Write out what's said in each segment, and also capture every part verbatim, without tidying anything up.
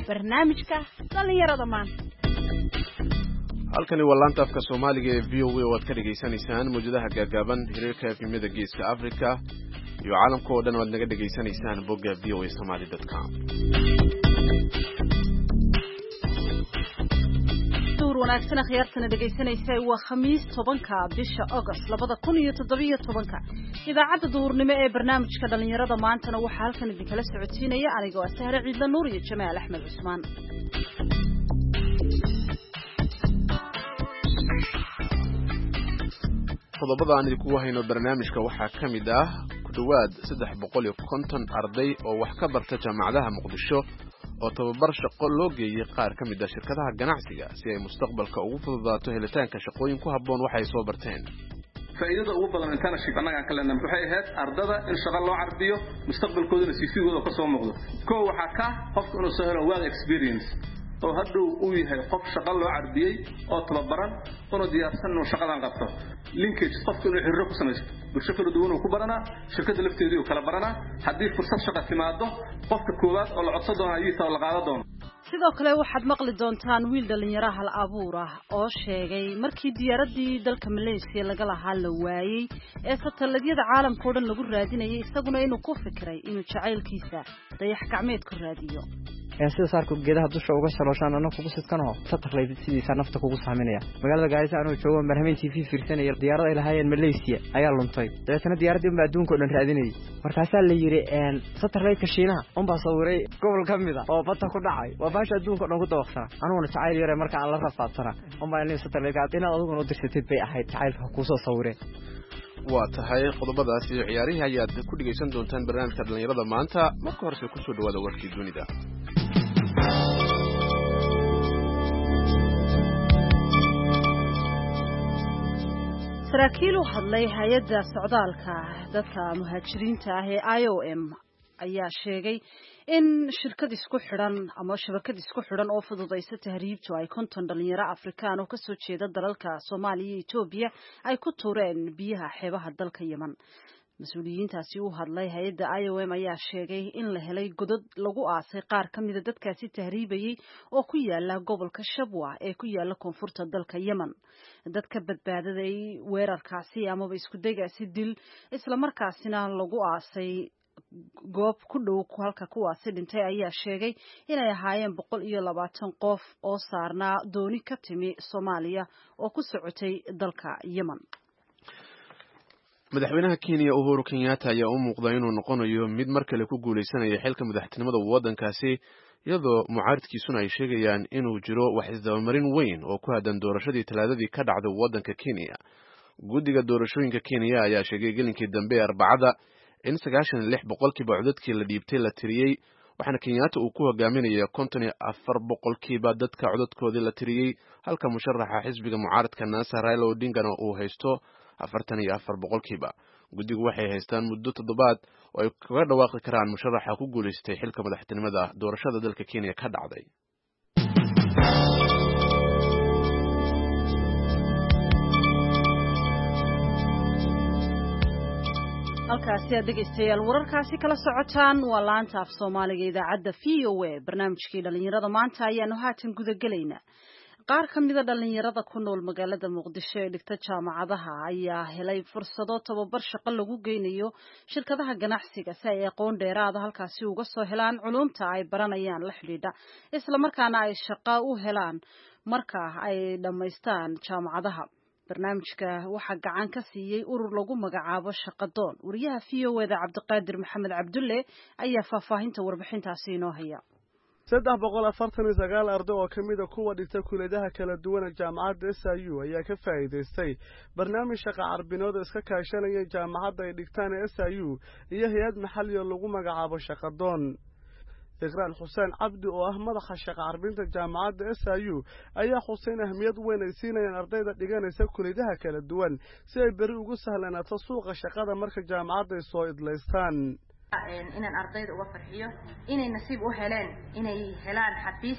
barnaamijka dhalinyarada maanta. halkani waa laanta afka Soomaaliga ee V O A oo aad ka dhageysanaysaan muujadaha gaagaaban hirarka efemyada Geeska Afrika iyo caalamka oo dhan oo aad naga dhageysanaysaan bogga v o a somali dot com. wanaagsan akhyaartana dhageysanaysay waa khamiis tobanka bisha August labada kun iyo toddoba iyo tobanka idaacadda duhurnimo ee barnaamijka dhalinyarada maantana waxaa halkan idinkala socodsiinaya anigoo ah Sahra Ciidla Nuur iyo Jamaal Axmed Cusmaan. qodobada aan idinku hayno barnaamijka waxaa ka mid ah ku dhawaad saddex boqol iyo konton arday oo wax ka barta jaamacadaha Muqdisho oo tababar shaqo loo geeyay qaar ka mid ah shirkadaha ganacsiga si ay mustaqbalka ugu fududaato helitaanka shaqooyin ku habboon waxa ay soo barteen. faa'iidada ugu badan internship anaga aan kaleena waxay ahayd ardada in shaqo loo carbiyo mustaqbalkoodana si fiican ka soo muuqdo. koo waxa ka qofka inuu soo helo work experience oo hadhow uu yahay qof shaqo loo carbiyay oo tababaran oo diyaarsan inuu shaqadan qabto. linkage qofka inuu xiriir ku sameeyo bulshada kala duwan oo ku barana shirkada lafteedii oo kala barana haddii fursad shaqo timaado qofka koowaad oo la codsan doono ayuu taa la qaado doono. sidoo kale waxaad maqli doontaan wiil dhalinyaro hal abuur ah oo sheegay markii diyaaradii dalka Malaysia laga lahaa la waayay ee sataladyada caalamka oo dhan lagu raadinayay isaguna inuu ku fikiray inuu jacaylkiisa dayax gacmeed ku raadiyo. ee sida saarku geedaha dusha uga shaloshaan anoo kugu sidkano satellite sidiisa nafta kugu saameynaya magaalada Gaarisa anoo joogo marhameyn T V fiirsanaya diyaarad ay lahaayeen Malaysia ayaa luntay dabeetana diyaaradii uma adduunka oo dhan raadinayay markaasaa la yiri een satellite-ka Shiinaha un baa sawiray gobol kamid ah oo badda ku dhacay waa baasha adduunka oo dhan ku dabaqsan anuguna jacayl yare marka aan la rafaadsana un baa inay satellite-ka inaad adigu u dirsatid bay ahayd jacaylka ku soo sawireen. waa tahay qodobadaas iyo ciyaarihi ayaad ku dhageysan doontaan barnaamijka dhalinyarada maanta marka hore ku soo dhawaada warkii dunida. saraakiil u hadlay hay'adda socdaalka dadka muhaajiriinta ah ee I O M ayaa sheegay in shirkad isku xidhan ama shabakad isku xidhan oo fududeysa tahriibtu ay konton dhalinyaro Afrikaan oo ka soo jeeda dalalka Soomaaliya iyo Itoobiya ay ku tuureen biyaha xeebaha dalka Yemen. mas-uuliyiintaasi u hadlay hay'adda I O M ayaa sheegay in la helay godad lagu aasay qaar ka mid ah dadkaasi tahriibayay oo ku yaala gobolka Shabwa ee ku yaala koonfurta dalka Yemen. dadka badbaadaday weerarkaasi ama isku daygaasi dil isla markaasina lagu aasay goob ku dhow halka kuwaasi dhintay ayaa sheegay inay ahaayeen boqol iyo labaatan qof oo saarnaa dooni ka timi Soomaaliya oo ku socotay dalka Yemen. madaxweynaha Kenya Uhuru Kenyatta ayaa u muuqda inuu noqonayo mid mar kale ku guuleysanaya xilka madaxtinimada waddankaasi iyadoo mucaaradkiisuna ay sheegayaan inuu jiro wax isdabamarin weyn oo ku hadan doorashadii talaadadii ka dhacday waddanka Kenya. guddiga doorashooyinka Kenya ayaa sheegay gelinkii dambe Arbacada in sagaashan iyo lix boqolkiiba codadkii la dhiibtay la tiriyay waxaana Kenyatta uu ku hogaaminayaa konton iyo afar boqolkiiba dadka codadkoodii la tiriyay halka musharaxa xisbiga mucaaradka Nasa Raila Odinga uu haysto afartan iyo afar boqolkiiba. guddigu waxay haystaan muddo toddobaad oo ay kaga dhawaaqi karaan musharaxa ku guuleystay xilka madaxtinimada doorashada dalka Kenya ka dhacday. halkaasi aad dhegeystayaal wararkaasi kala socotaan waa laanta af Soomaaliga idaacadda V O A barnaamijkii dhalinyarada maanta ayaanu haatan guda gelaynaa. qaar ka mid ah dhalinyarada ku nool magaalada Muqdisho ee dhigta jaamacadaha ayaa helay fursado tababar shaqo lagu geynayo shirkadaha ganacsiga si ay aqoon dheeraad ah halkaasi uga soo helaan culumta ay baranayaan la xidhiidha isla markaana ay shaqo u helaan marka ay dhamaystaan jaamacadaha. barnaamijka waxaa gacan ka siiyay urur lagu magacaabo Shaqadoon. wariyaha V O A da Cabdiqaadir Maxamed Cabdulle ayaa faahfaahinta warbixintaasi inoo haya. saddex boqol afartan iyo sagaal arday oo ka mid ah kuwa dhigta kuleedaha kala duwan ee jaamacadda S I U ayaa ka faa'iideystay barnaamij shaqo carbinooda iska kaashanaya jaamacadda ay dhigtaan S I U iyo hay'ad maxalli oo lagu magacaabo Shaqadoon. Iqraan Xuseen Cabdi oo ah madaxa shaqo carbinta jaamacadda S I U ayaa xuseen ahmiyad weyn ay siinayaan ardayda dhiganaysa kuleedaha kala duwan si ay bari ugu sahlanaato suuqa shaqada marka jaamacadda ay soo idlaystaan. inaan ardayda uga farxiyo inay nasiib u heleen inay helaan xafiis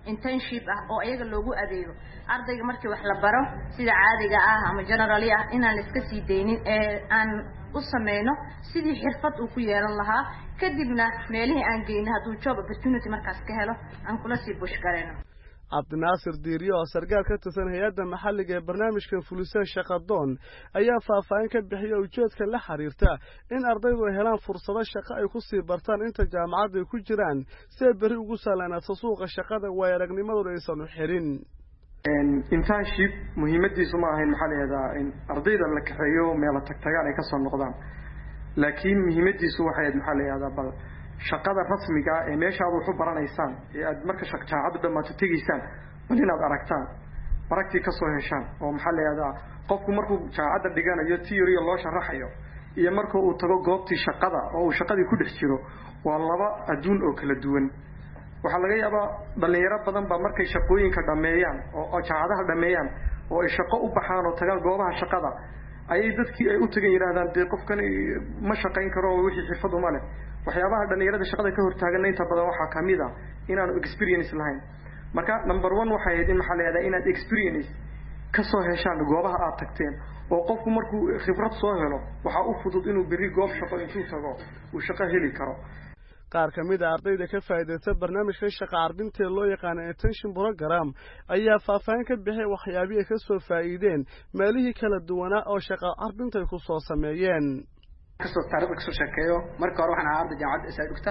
internship ah oo ayaga loogu adeego ardayga markii wax la baro sida caadiga ah ama generally ah inaan iska sii deynin ee aan u sameeyno sidii xirfad uu ku yeelan lahaa kadibna meelihii aan geeyno hadduu job opportunity markaas ka helo aan kula sii bush gareyno cabdinaasir diiriyo oo sargaal ka tirsan hay-adda maxalliga ee barnaamijkan fuliseen shaqadoon ayaa faahfaahin ka bixiya ujeedka la xiriirta in ardaydu ay helaan fursado shaqo ay ku sii bartaan inta jaamacadda ay ku jiraan si ay berri ugu sahlanaato suuqa shaqada waayo aragnimadooda aysan u xirin internship muhiimadiisu ma ahayn maxaa la yidhahdaa in ardayda la kaxeeyo meelo tagtagaan ay kasoo noqdaan laakiin muhiimadiisu waxay ahayd maxaa la yidhahdaa bal shaqada rasmiga ee meesha aad wax u baranaysaan ee aad marka jaamacaddu dhamaato tegaysaan bal inaad aragtaan aragtii ka soo heshaan oo maxaa la yidhahdaa qofku markuu jaamacadda dhiganayo theory loo sharaxayo iyo marka uu tago goobtii shaqada oo uu shaqadii ku dhex jiro waa laba adduun oo kala duwan waxaa laga yaabaa dhalinyaro badan baa markay shaqooyinka dhameeyaan oo jaamacadaha dhameeyaan oo ay shaqo u baxaan oo tagaan goobaha shaqada ayay dadkii ay u tagan yidhaahdaan dee qofkani ma shaqayn karo oo wixii xirfad uma leh waxyaabaha dhalinyarada shaqada ka hortaaganna inta badan waxaa kamid a inaanu experience lahayn marka number one waxay ahayd in maxaa la yidhahdaa inaad experience ka soo heshaan goobaha aad tagteen oo qofku markuu khibrad soo helo waxaa u fudud inuu berri goob shaqo intuu tago uu shaqo heli karo qaar ka mid a ardayda ka faa'iidaysta barnaamijka shaqa carbinta loo yaqaan intention program ayaa faahfaahin ka bixiyay waxyaabihii ay ka soo faa'iideen meelihii kala duwanaa oo shaqa carbinta ay ku soo sameeyeen kasoo taariikhda kasoo sheekeeyo marka hore waxaan ahaa arday jaamacadda isaa dhigta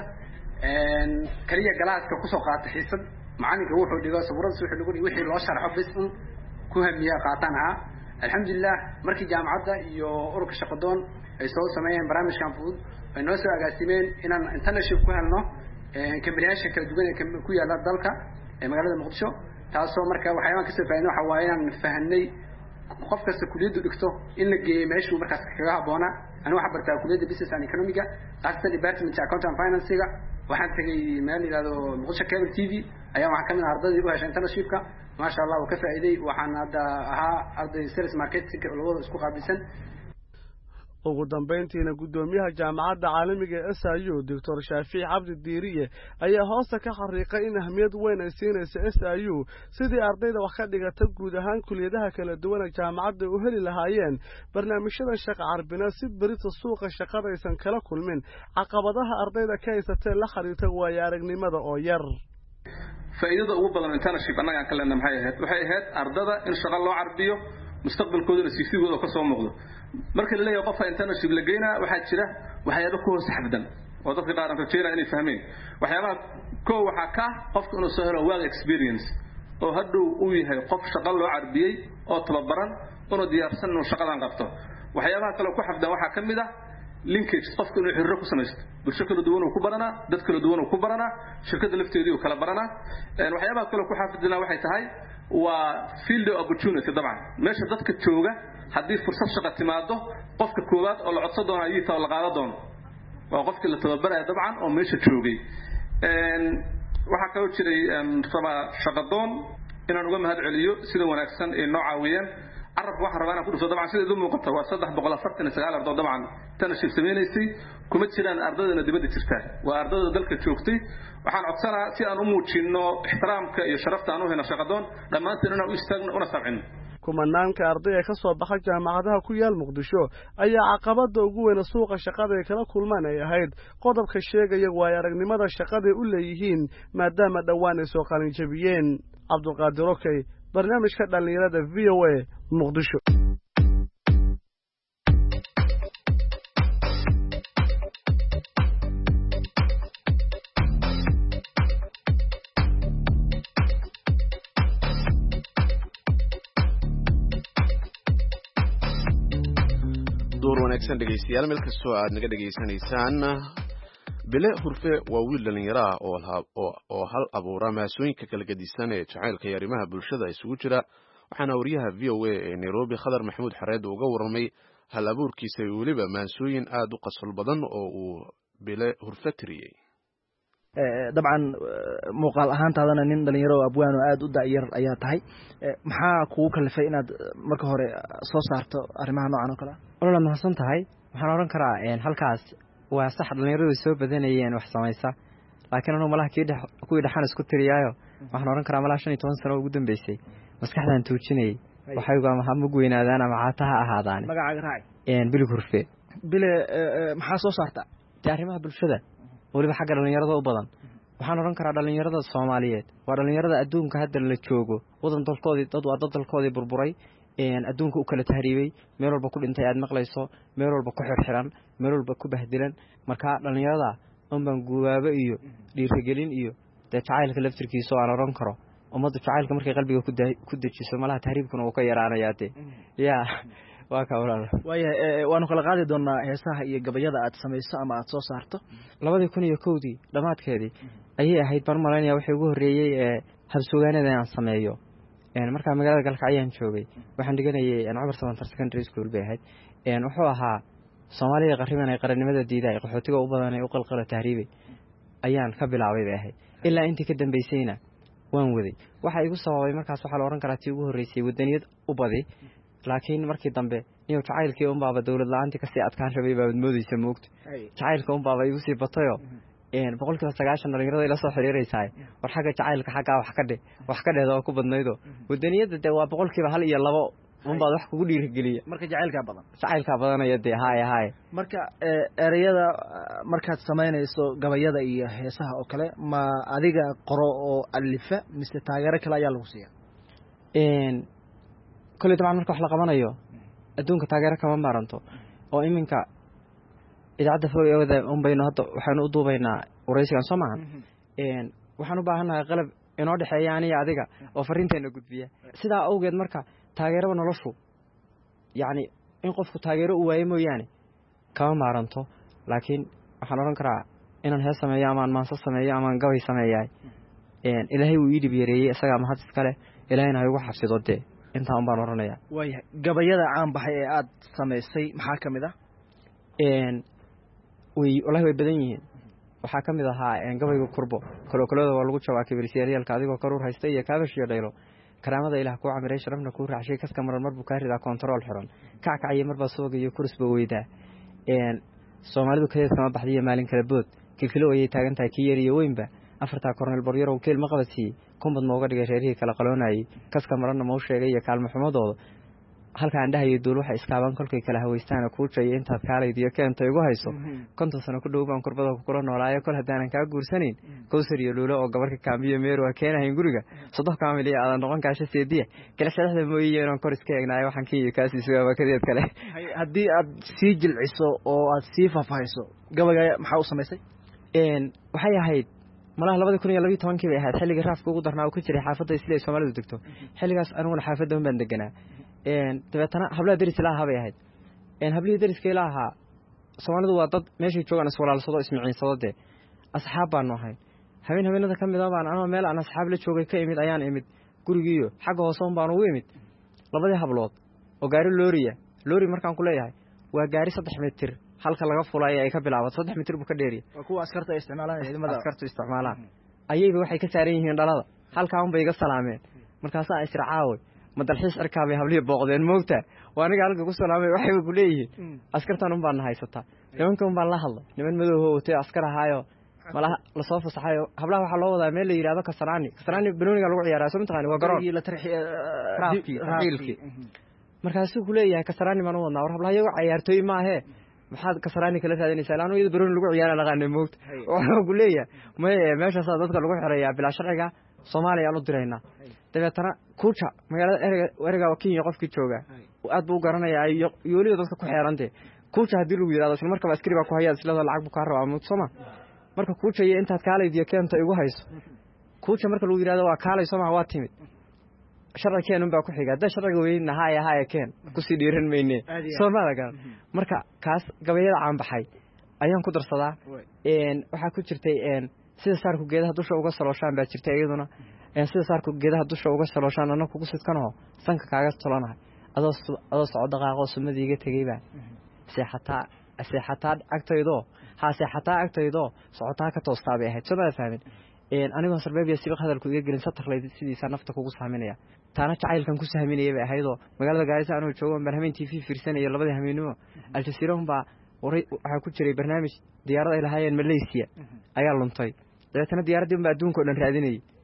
kaliya galaaska kusoo qaata xiisad macalinka wuxuu dhigo sabuuradiis wuxuu dhigo wixii loo sharxo bis un ku hamiya qaataan ahaa alxamdulilah markii jaamacadda iyo ururka shaqadoon ay soo sameeyeen barnaamijkan fudud ay noo soo agaasimeen inaan internship ku helno kambaniyyaasha kala duwan ee ku yaala dalka ee magaalada muqdisho taasoo marka waxyaabaan kasoo faaidin waxa waaye inaan fahanay qof kasta kuliyaddu dhigto in la geeyo meeshuu markaas kaga habboonaa anigu waxaan bartaa kuliyadda business and economiga qaasatan department account and financega waxaan tegay meel yidhahdo muqdisho cable t v ayaa waxaan kamid ah ardaydii u heshay internshipka maasha allah uu ka faa'iiday waxaan hadda ahaa arday sales marketing labada isku qaabilsan ugu dambeyntiina guddoomiyaha jaamacadda caalamiga ee S I U doctor Shaafic Cabdi Diiriye ayaa hoosta ka xariiqay in ahmiyad weyn ay siinayso S I U sidii ardayda wax ka dhigata guud ahaan kuliyadaha kala duwan ee jaamacadda u heli lahaayeen barnaamijyada shaqo carbina si berita suuqa shaqada aysan kala kulmin caqabadaha ardayda ka haysatee la xiriirta waayo aragnimada oo yar faa'iidada ugu badan internship annaga aan ka leenahay maxay ahayd waxay ahayd ardada in shaqo loo carbiyo mustaqbalkoodana C V-gooda ka soo muuqdo marka la leeyahay qofka internship la geynaa waxaa jira waxyaabo ku hoos xabdan oo dadka qaar aan rajeynaa inay fahmeen waxyaabaha koo waxaa ka qofka inuu soo helo work experience oo hadhow uu yahay qof shaqo loo carbiyey oo tababaran oo diyaarsan inuu shaqadan qabto waxyaabaha kale ku xabdan waxaa kamid ah linkage qofka inuu xiriir ku samaysto bulsho kala duwan uu ku baranaa dad kala duwan uu ku baranaa shirkadda lafteedii uu kala baranaa waxyaabaha kale ku xafidina waxay tahay waa field opportunity dabcan meesha dadka jooga haddii fursad shaqo timaado qofka koowaad oo la codsan doono ayuu taa la qaadan doono waa qofkii la tababaraya dabcan oo meesha joogay waxaa kaloo jiray raba shaqadoon inaan uga mahad celiyo sida wanaagsan ee noo caawiyeen carabka waxaan rabaa inaan ku dhufto dabcan sida idu muuqata waa saddex boqol afartan iyo sagaal ardood dabcan internship samaynaysay kuma jiraan ardadana dibadda jirtaa waa ardada dalka joogtay waxaan codsanaa si aan u muujinno ixtiraamka iyo sharafta aan u hayno shaqadoon dhammaanteen inaan u istaagno una sabcinno kumanaanka arday ee ka soo baxa jaamacadaha ku yaal muqdisho ayaa caqabada ugu weyn suuqa shaqada ay kala kulmaan ay ahayd qodobka sheegaya waayo aragnimada shaqada u leeyihiin maadaama dhawaan ay soo qalin jabiyeen cabdulqaadir okey barnaamijka dhalinyarada V O A muqdisho door wanaagsan dhegeystayaal meel kastoo aad naga dhegeysanaysaan bile hurfe waa wiil dhalinyaro ah oo oo hal abuura maasooyinka kala gedisan ee jacaylka iyo arrimaha bulshada isugu jira waxaana wariyaha V O A ee Nairobi Khadar Maxamuud Xareed uga warramay hal abuurkiisa iyo weliba maasooyin aad u qasal badan oo uu bile hurfe tiriyey dabcan muuqaal ahaantaadana nin dhalinyaro oo abwaan oo aad u da'yar ayaa tahay maxaa kugu kalifay inaad marka hore soo saarto arrimaha noocan oo kale wala mahadsan tahay waxaan oran karaa halkaas waa sax dhalinyaradu soo badanayeen wax samaysa laakiin anu malaha kii kuwii dhaxan isku tiriyaayo waxaan oran karaa malaha shan iyo toban sano ugu dambeysay maskaxdan tuujinayay waxay ama ha mug weynaadaan ama caataha ahaadaan magacaaga raaci een bil kurfe bile maxaa soo saarta arrimaha bulshada waliba xagga dhalinyarada u badan waxaan oran karaa dhalinyarada Soomaaliyeed waa dhalinyarada adduunka hadda la joogo wadan dalkoodii dad waa dad dalkoodii burburay een adduunka u kala tahriibay meel walba ku dhintay aad maqlayso meel walba ku xirxiran meel walba ku bahdilan marka dhalinyarada umban guwaabo iyo dhiirigelin iyo jacaylka laftirkiisa aan oran karo umada jacaylka markay qalbiga ku dajiso malaha tahriibkuna uu ka yaraanayaa de ya waa ka walaal waaya waanu kala qaadi doonaa heesaha iyo gabayada aad samayso ama aad soo saarto labadii kun iyo kowdii dhamaadkeedii ayay ahayd bar malaynaya wixii ugu horeeyay ee habsuugaanada aan sameeyo een marka magaalada galka ayaan joogay waxaan dhiganayay aan Cumar Samantar Secondary School bay ahayd een wuxuu ahaa Soomaaliya qariban ay qarannimada diiday qaxootiga u badan ay u qalqala tahriibay ayaan ka bilaabay bay ahayd ilaa intii ka dambeysayna waan waday waxa igu sababay markaas waxa la oran karaa tii ugu horeysay wadaniyad u baday laakiin markii dambe niyo jacaylkii un baaba dawlad la'aantii ka sii adkaan rabay baad moodaysa moogta jacaylka un baaba igu sii batayo een boqolkiiba sagaashan dhalinyarada ila soo xiriiraysaa war xagga jacaylka xagga wax ka dhe wax ka dheedo ku badnaydo wadaniyada de waa boqolkiiba hal iyo labo un baad wax kugu dhiirigeliya marka jacaylka badan jacaylka badanaya de haay haay marka erayada markaad sameynayso gabayada iyo heesaha oo kale ma adiga qoro oo alifa mise taageero kale ayaa lagu siiyaa een kulli dabcan marka wax la qabanayo adduunka taageero kama maaranto oo iminka idaacada fooyada un bayno hadda waxaanu u duubaynaa waraysigan soo maahan een waxaan u baahanahay qalab inoo dhaxeeya aniga adiga oo fariinteena gudbiya sidaa awgeed marka taageerada noloshu yaani in qofku taageero u waayo mooyaane kama maaranto laakiin waxaan oran karaa inaan hees sameeyo ama aan maanso sameeyo ama aan gabay sameeyahay een ilaahay uu ii dhib yareeyay isaga ma had iskale ilaahayna ha igu xafsido de inta un baan oranayaa waaya gabayada caan baxay ee aad sameysay maxaa kamid ah een way wallahi way badan yihiin waxaa kamid ahaa een gabayga kurbo kalo kalooda waa lagu jawaabay kibrisyaalka adigoo karuur haysta iyo kaabashiyo dhaylo karaamada ilaah ku camiray sharafna ku raaxshay kaska maran marbu ka ridaa control xiran kackaciye marba soogayo kursba weydaa een Soomaalidu kadeed kama baxdiyo maalin kala bood kilkilo ay taagan tahay kiyar iyo weynba afarta kornel boryaro keel ma qabadsi kumbad ma uga dhigay reerihii kala qaloonayay kaska maranna ma u sheegay iyo kaalmo xumadooda halka aan dhahayo duul waxa iskaaban kolkay kala haweystaan ku jay intaad kaalaydiyo keentay ugu hayso konton sano ku dhow baan kurbada ku kula noolaayo kol hadaan ka guursanin kowsar iyo luulo oo gabarka kaamiyo meero waa keenahay guriga saddex kaamil iyo aad noqon kaashay seediye kala sharaxda mooyee inaan kor iska eegnaay waxaan kii kaasi suuba kadeed kale haddii aad sii jilciso oo aad sii faafayso gabaga maxaa u sameysay een waxay ahayd malaha labada kun iyo laba iyo toban bay ahayd xilliga raafka ugu darnaa oo ku jiray xaafadda isla Soomaalidu degto xilligaas aniguna xaafadda baan deganaa een dabeetana hablaha deris ilaaha bay ahayd een hablihii deriska ilaaha Soomaalidu waa dad meeshay joogaan iswalaalsado ismiciinsado de asxaab baan nahay habeen habeenada kamid ah baan anoo meel aan asxaab la joogay ka imid ayaan imid gurigiyo xagga hoose baan ugu imid labadii hablood oo gaari looriya loori markaan ku leeyahay waa gaari saddex mitir halka laga fulay ay ka bilaabato saddex mitir buu ka dheeriyo waa kuwa askarta isticmaalaan ciidamada askarta isticmaalaan ayayba waxay ka saaran yihiin dhalada halka un bay iga salaameen markaas ay israacaaw ma dalxiis arkaabay hablihii booqdeen moogta waa aniga halka ku salaamay waxay ku leeyihiin askartan un baan haysata nimanka un baan la hadlay niman madow oo watay askar ahaayo malaha la soo fasaxayo hablaha waxa loo wadaa meel la yiraahdo kasaraani kasaraani banooniga lagu ciyaaraa soo mintaqaan waa garoon la tarxiil raafki markaas uu leeyahay kasaraani man wadnaa war hablaha iyagu ciyaartooy ma ahe maxaad kasaraani kala raadinaysaa laano iyada banooni lagu ciyaara laqaanay moogta waxa uu leeyahay ma meeshaas dadka lagu xireeyaa bilaa sharciga Soomaaliya aan u dirayna dabeetana kuuja magaalada erga erga Kenya qofkii jooga aad buu garanayaa yooliyo dadka ku xeerantay kuuja hadii lagu yiraahdo isla markaa askari baa ku hayay isla lacag buu ka rabaa mid Soomaa marka kuuja iyo intaad kaalaydiyo keento igu hayso kuuja marka lagu yiraahdo waa kaalay Soomaa waa timid sharci keen baa ku xiga da sharciga weeyna haay haay keen ku sii dhiiran meeyne Soomaaliga marka kaas gabayada caan baxay ayaan ku darsadaa een waxa ku jirtay een sida saarku geedaha dusha uga salooshaan baa jirtay iyaduna een sida saarku geedaha dusha uga salooshaan anna kugu sidkano sanka kaaga tolanahay adoo adoo socod dhaqaaqo sumadiiga tagay baa seexataa seexataa agtaydo ha seexataa agtaydo socotaa ka toostaa bay ahayd soo fahmin een anigoo sarbeebiya sibiq hadalku iga gelin satarleyd sidiisa nafta kugu saaminaya taana jacaylkan ku saaminayay bay ahaydoo magaalada Gaarisa anoo joogo barnaamij T V fiirsanay labadii habeenimo Al Jazeera baa waray waxa ku jiray barnaamij diyaarada ay lahaayeen Malaysia ayaa luntay dabeetana diyaaradii baa adduunka oo dhan raadinayay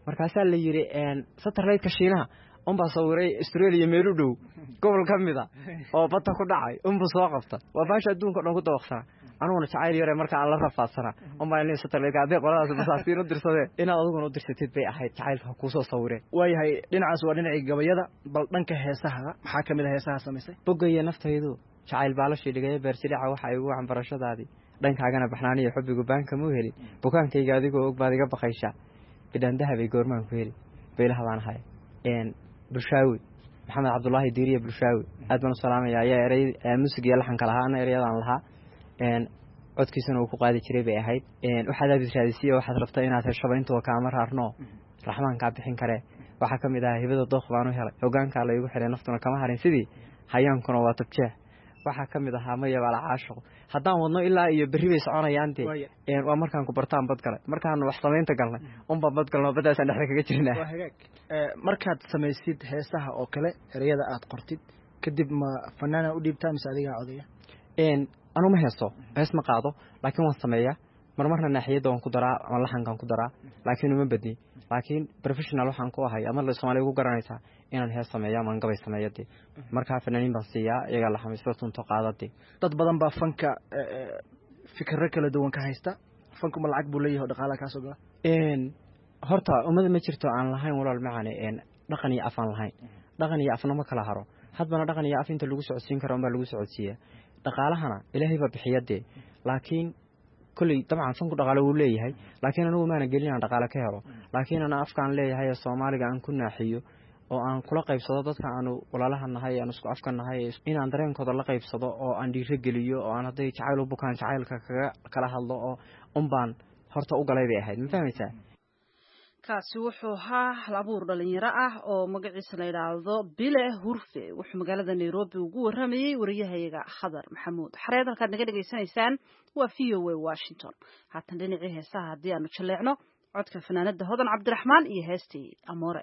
markaasaa la yiri een satellite-ka Shiinaha unba sawiray Australia meel u dhow gobol kamida oo badda ku dhacay unba soo qabta waa baasha adduunka dhan ku dawaqsana anuguna jacayl yare marka aan la rafaadsana unba inay satellite-ka adeeg qoladaas basaasiin u dirsadee inaad adiguna u dirsatid bay ahayd jacaylka ku soo sawireen waayahay dhinacaas waa dhinacii gabayada bal dhanka heesaha maxaa kamid ah heesaha samaysay bogaya naftaydu jacayl baalashii dhigay beersidaca waxa ay ugu cambarashadaadii dhankaagana baxnaaniyo xubbigu baanka mu heli bukaankayga adigoo og baad iga baqaysaa bidhaan dahabay goormaan ku heli beelaha baan ahay een bulshaawi maxamed cabdullaahi diiriye bulshaawi aad baan u salaamayaa ayaa eray musig iyo laxanka lahaa ana erayadaan lahaa een codkiisana uu ku qaadi jiray bay ahayd een waxaad aad raadisiyo waxaad rabtaa inaad hesho intuu kaama raarno raxmaanka bixin kare waxa kamid ah hibada dooq baan u helay hogaanka la igu xiray naftuna kama harin sidii hayaankuna waa tabjeex waxa kamid ah maya bala caashiq haddaan wadno ilaa iyo berri bay soconayaan tii een waa markaan ku bartaan bad galay markaan wax samaynta galnay un bad bad galno badaas aan dhexda kaga jirnaa waa hagaag ee markaad samaysid heesaha oo kale erayada aad qortid kadib ma fanaana u dhiibtaa mise adiga codaya een anu ma heeso hees ma qaado laakiin waan sameeyaa marmarna naaxiyada waan ku daraa ama laxankan ku daraa laakiin uma badni laakiin professional waxaan ku ahay ama la Soomaaliya ugu garanaysaa inaan hees sameeyo ama gabay sameeyay marka fanaaniin baan siiyaa iyaga la xamiisto tunto qaadadii dad badan baa fanka fikirro kala duwan ka haysta fanku ma lacag buu leeyahay dhaqaale ka soo gala een horta umada ma jirto aan lahayn walaal macane een dhaqan iyo afan lahayn dhaqan iyo afna ma kala haro hadbana dhaqan iyo af inta lagu socodsiin karo ama lagu socodsiiyaa dhaqaalahana ilaahay baa bixiyade laakiin kulli dabcan fanku dhaqaale uu leeyahay laakiin anigu maana gelin dhaqaale ka helo laakiin ana afkaan leeyahay Soomaaliga aan ku naaxiyo oo aan kula qaybsado dadka aanu walaalaha nahay aan isku afka nahay inaan dareenkooda la qaybsado oo aan dhiiri geliyo oo aan haday jacayl u bukaan jacaylka kaga kala hadlo oo umbaan horta u galay bay ahayd ma fahmaysaa kaasi wuxuu ahaa hal-abuur dhalinyaro ah oo magaciisa la yidhaahdo Bile Hurfe wuxuu magaalada Nairobi ugu waramayay wariyahayaga Khadar Maxamuud xareed halkaad naga dhageysanaysaan waa V O A Washington haatan dhinacii heesaha haddii aanu jaleecno codka fanaanada Hodan Cabdiraxmaan iyo heestii Amoore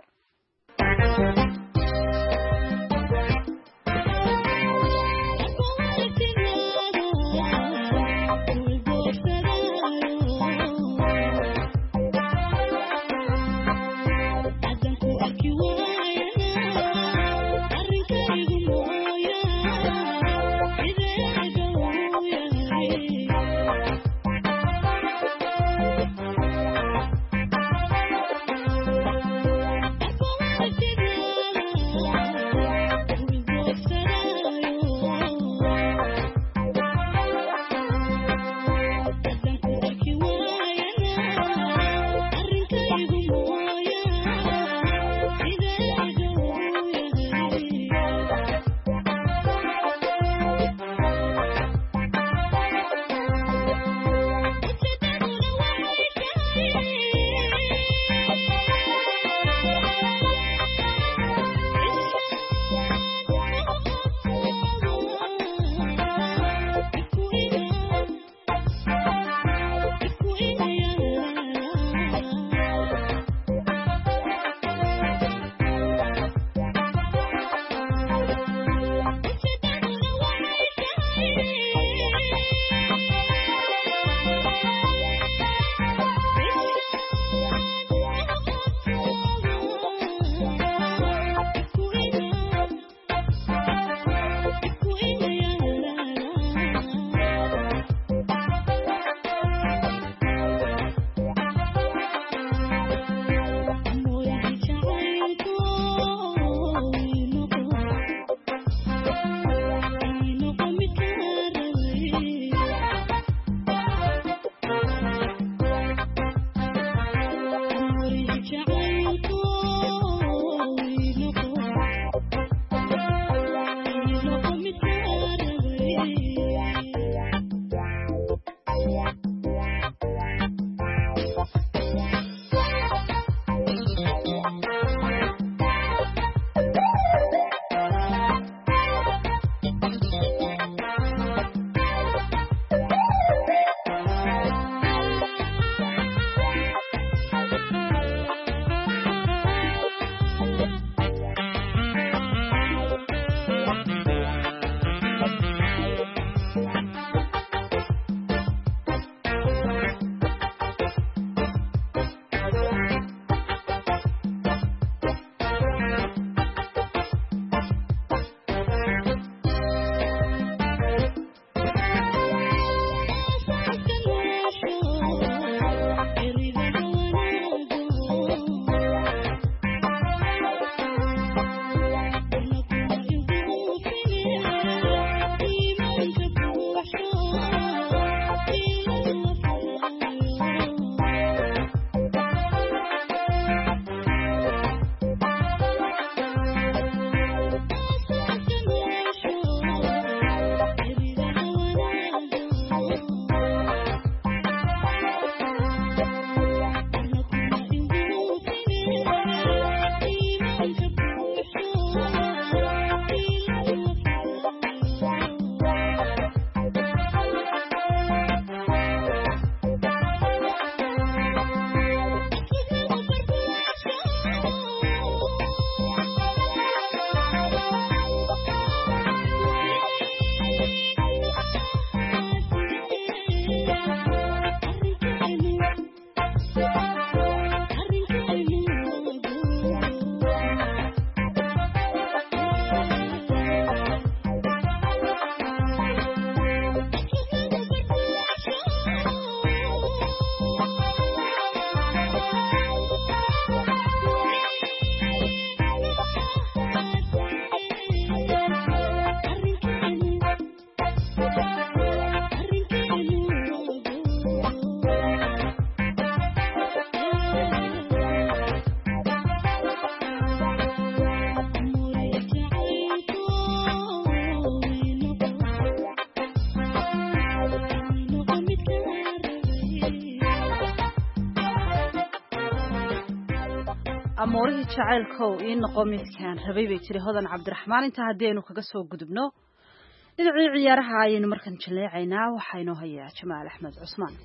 amoorihii jacaylkow ii noqo midkaan rabay bay tiri hodan cabdiraxmaan intaa haddii aynu kaga soo gudubno dhinacii ciyaaraha ayaynu markan jaleecaynaa waxaa inoo hayaa jamaal axmed cusmaan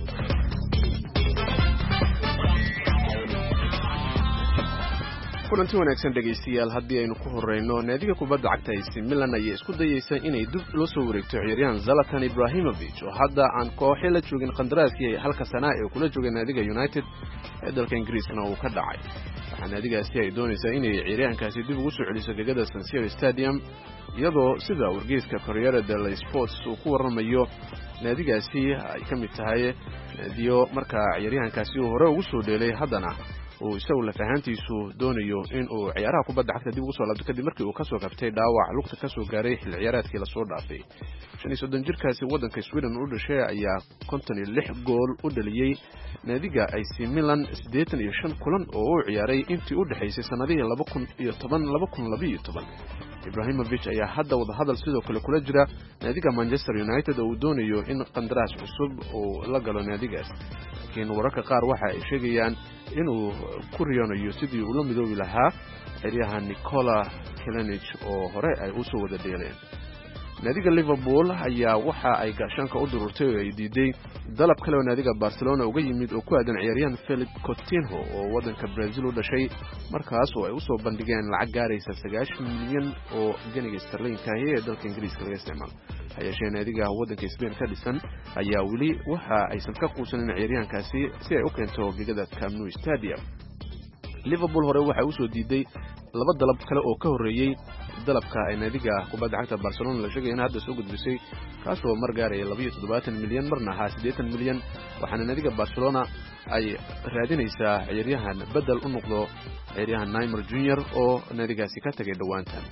kulanti wanaagsan dhegaystayaal haddii aynu ku horeyno naadiga kubadda cagta A C Milan ayaa isku dayeysa inay dib loo soo wareegto ciyaaryahan Zlatan Ibrahimovic oo hadda aan kooxo la joogin qandaraaskii halka sana ee kula joogay naadiga United ee dalka Ingiriiskana uu ka dhacay waxaa naadigaasi ay doonaysaa inay ciyaaryahankaasi dib ugu soo celiso gegada San Siro Stadium iyadoo sida wargeyska Corriere dello Sport uu ku waramayo naadigaasi ay ka mid tahay naadiyo markaa ciyaaryahankaasi uu hore ugu soo dheelay haddana uu isagu la fahantiisu doonayo in uu ciyaaraha kubadda cagta dib ugu soo laabto kadib markii uu ka soo kabtay dhaawac lugta ka soo gaaray xilli ciyaareedkii la soo dhaafay shan iyo soddon jirkaasi waddanka Sweden u dhashay ayaa konton iyo lix gool u dhaliyay naadiga A C Milan siddeetan iyo shan kulan oo uu ciyaaray intii u dhaxaysay sanadihii laba kun iyo toban laba kun laba iyo toban Ibrahimovic ayaa hadda wada hadal sidoo kale kula jira naadiga Manchester United oo uu doonayo in qandaraas cusub uu la galo naadigaas laakiin wararka qaar waxa ay sheegayaan inuu ku riyoonayo sidii uu la midoobi lahaa ciyaaryahan Nikola Kalinic oo hore ay u soo wada dheeleen naadiga Liverpool ayaa waxa ay gaashanka u dururtay oo ay diiday dalab kale oo naadiga Barcelona uga yimid oo ku aadan ciyaaryahan Philippe Coutinho oo waddanka Brazil u dhashay markaas oo ay u soo bandhigeen lacag gaaraysa sagaashan milyan oo ganiga sterling-ka ah ee dalka Ingiriiska laga isticmaalo hay'adda naadiga waddanka Spain ka dhisan ayaa wali waxa aysan ka quusanin ciyaaryahankaasi si ay u keento gegada Camp Nou Stadium Liverpool hore waxa uu soo diiday laba dalab kale oo ka horeeyay dalabka ay naadiga kubadda cagta Barcelona la sheegay in hadda soo gudbisay kaas oo mar gaaray laba iyo toddobaatan milyan marna ha siddeetan milyan waxaana naadiga Barcelona ay raadinaysaa ciyaaryahan bedel u noqdo ciyaaryahan Neymar Junior oo naadigaasi ka tagay dhawaantan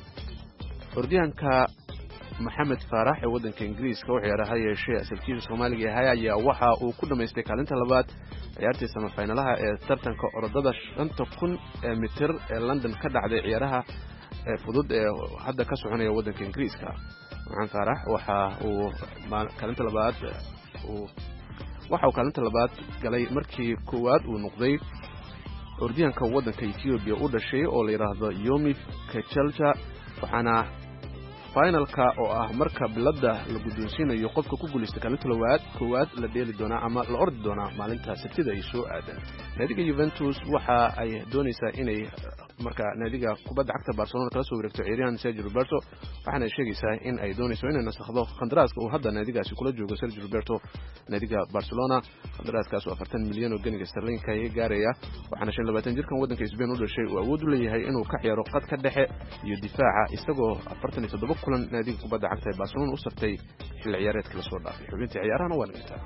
ordiyanka Maxamed Faarax ee waddanka Ingiriiska oo ciyaaraha yeeshay asalkiisa Soomaaliga ah ayaa waxa uu ku dhameystay kaalinta labaad ciyaartii semifinalaha ee tartanka orodada shanta kun ee mitir ee London ka dhacday ciyaaraha fudud ee hadda ka soconaya waddanka Ingiriiska Maxamed Faarax waxa uu kaalinta labaad uu waxa uu kaalinta labaad galay markii koowaad uu noqday ordiyanka waddanka Ethiopia u dhashay oo la yiraahdo Yomif Kechalcha waxaana finalka oo ah marka bilada la guddoonsiinayo qofka ku guuleystay kaalinta labaad koowaad la dheeli doona ama la ordi doona maalinta Sabtida ay soo aadan naadiga Juventus waxa ay doonaysaa inay marka naadiga kubadda cagta Barcelona kala soo wareegto ciyaaryahan Sergio Roberto waxaana ay sheegaysaa in ay doonayso inay nasakhdo qandaraaska uu hadda naadigaasi kula joogo Sergio Roberto naadiga Barcelona qandaraaskaas oo afartan milyan oo ganiga sterling-ka ay gaaraya waxaana shan iyo labaatan jirkan waddanka Spain u dhashay oo awood u leeyahay inuu ka ciyaaro qadka dhexe iyo difaaca isagoo afartan iyo toddoba kulan naadiga kubadda cagta Barcelona u saftay xilli ciyaareedkii la soo dhaafay xubintii ciyaarahana waa intaa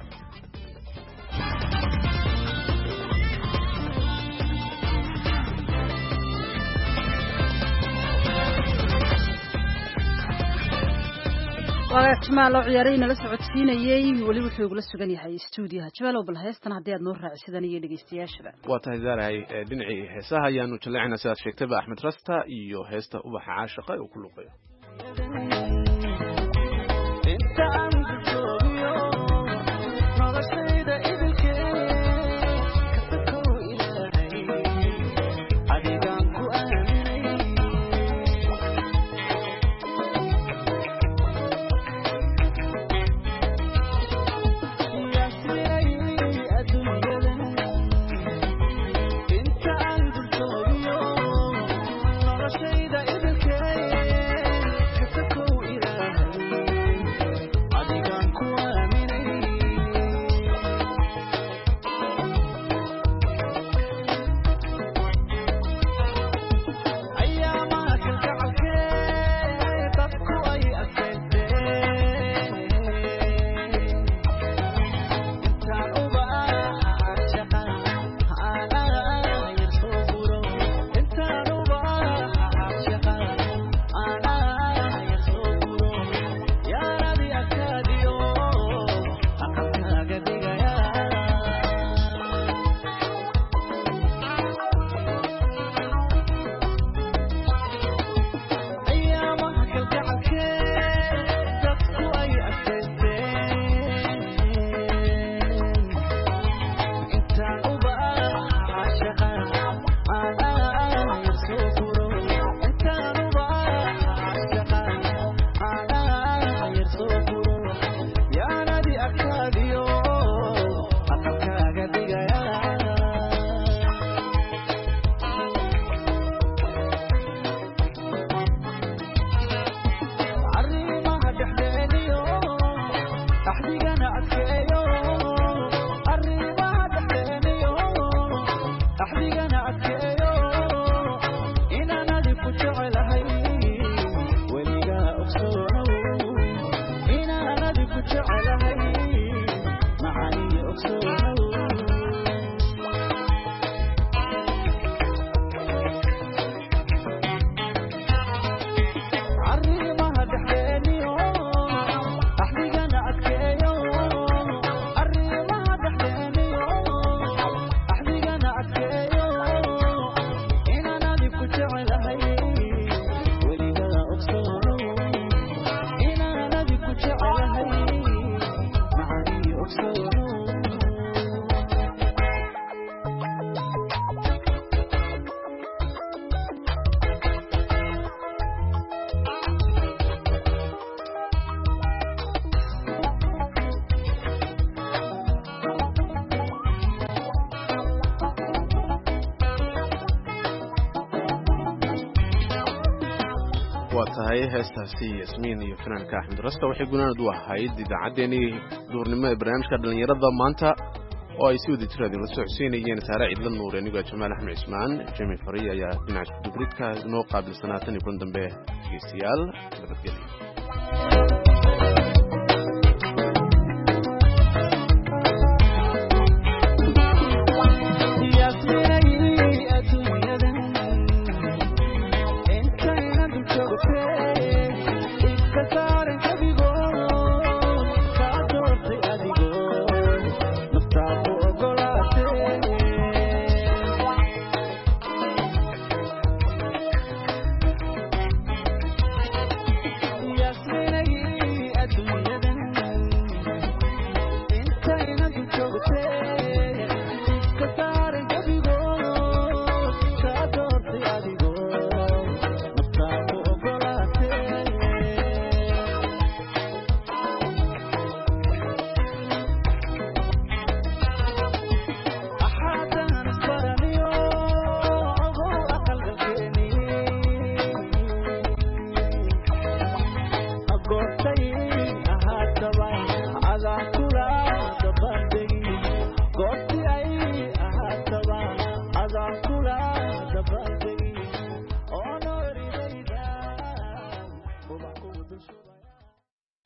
waa Jamaal oo ciyaarayna la socodsiinayay wali wuxuu ugu la sugan yahay stuudiyaha Jamaal oo bal heestan haddii aad noo raacisidaan iyo dhageystayaashaba waa tahay zaaray dhinacii heesaha ayaanu jaleecnaa sidaad sheegtayba Axmed Rasta iyo heesta ubaxa caashiqa oo ku luqeeyo Cool. tahay heestaasi Yasmiin iyo fanaanka Axmed Rasta waxay gunaanad u ahayd idaacaddeenii duurnimo ee barnaamijka dhalinyarada maanta oo ay si wada jiraan la socodsiinayeen Saare Ciidla Nuur aniga Jamaal Axmed Ismaan Jimmy Fariya ayaa dhinaca dubridka noo qaabilsanaa tan iyo kulan dambe dhegeystayaal nabadgelyo